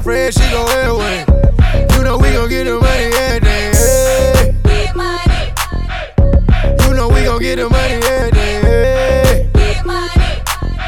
girlfriend, she go everywhere. You know we gon' get the money every day. Get money. You know we gon' get the money every day. Get money.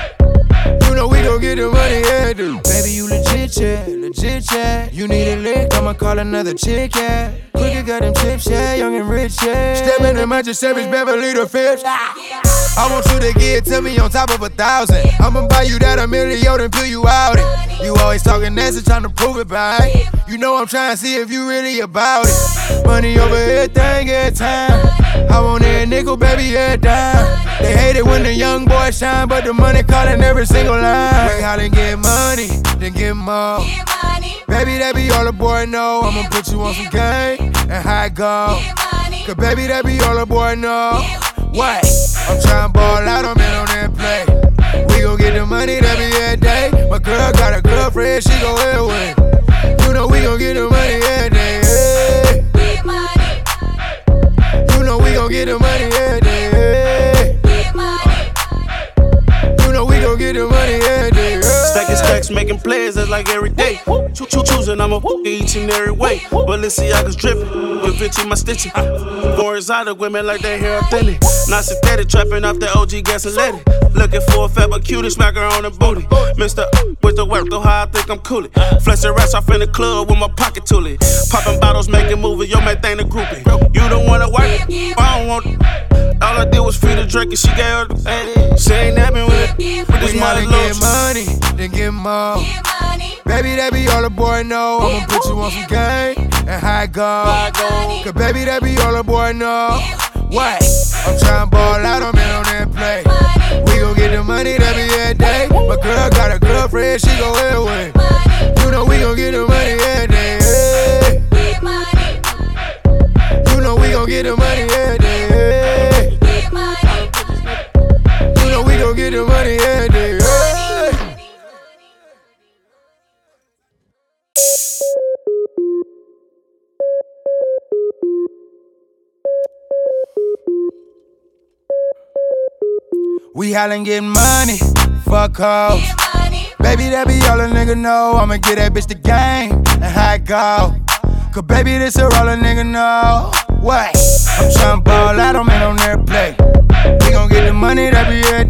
You know we gon' get the money every day. Baby, you legit, yeah, legit, yeah. You need a lick, I'ma call another chick, yeah. Quicker got them chips, yeah, young and rich, yeah. Step in the Manchester Savage, Beverly the Fifth. I want you to get to me on top of 1,000. I'ma buy you that $1 million and peel you out it. You always talking nasty, trying to prove it, right? You know I'm trying to see if you really about it. Money over everything, every time. I want every nickel, baby, every dime. They hate it when the young boys shine, but the money calling every single line. Bring out and get money, then get more. Get money. Baby, that be all the boy know. I'ma put you on some game and how it go. Get money. Cause baby, that be all the boy know. What? I'm tryna ball out, I'm in on that play. We gon' get the money, that be every day. My girl got a girlfriend, she go everywhere. You know we gon' get the money every day. Get money. You know we gon' get the money every day. Get money. You know we gon' get the money every day. Stacking stacks, making plays, that's like every day. Choosing, I'm a each and every way. Balenciaga's dripping, with 15 my stitching. Going exotic women like they hair authentic. Not synthetic, trapping off that OG gas and let it. Looking for a fat but cutie, smack her on the booty. Mr. with the work, though how I think I'm coolin'. Flex the rest off in the club with my pocket toolie. Popping bottles, making movies, yo, main thing the groupie. You don't wanna work, I don't want. All I did was feed her drink and she gave her the. She ain't napping with it. With this We gotta get money, then get more. Get money. Baby, that be all the boy know. I'ma put you on some game and how it go. Cause baby, that be all the boy know. What? I'm tryna ball out, I'm in on that play. We gon' get the money, that be every day. My girl got a girlfriend, she go everywhere. You know we gon' get the money every day. Get money. You know we gon' get the money every day. Get money. You know we gon' get the money every day. We hollin' getting money, fuck hoes. Get money. Baby, that be all a nigga know. I'ma get that bitch the game and how it go. Cause baby, this a all a nigga know. What? I'm tryna ball out, I'm in on their play. We gon' get the money, that be it.